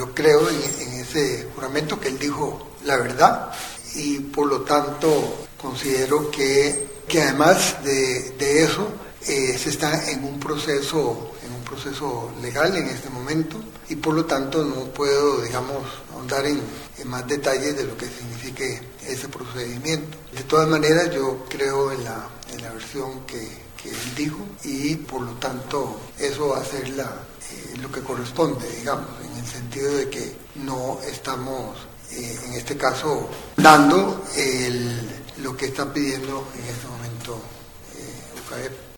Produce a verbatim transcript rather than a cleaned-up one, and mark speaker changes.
Speaker 1: yo creo en, en ese juramento que él dijo la verdad y por lo tanto considero que, que además de, de eso eh, se está en un proceso en un proceso legal en este momento y por lo tanto no puedo, digamos, ahondar en, en más detalles de lo que signifique ese procedimiento. De todas maneras, yo creo en la, en la versión que, que él dijo y por lo tanto eso va a ser la, eh, lo que corresponde, digamos, en el sentido de que no estamos, eh, en este caso, dando el, lo que está pidiendo en este momento eh, U C A E P.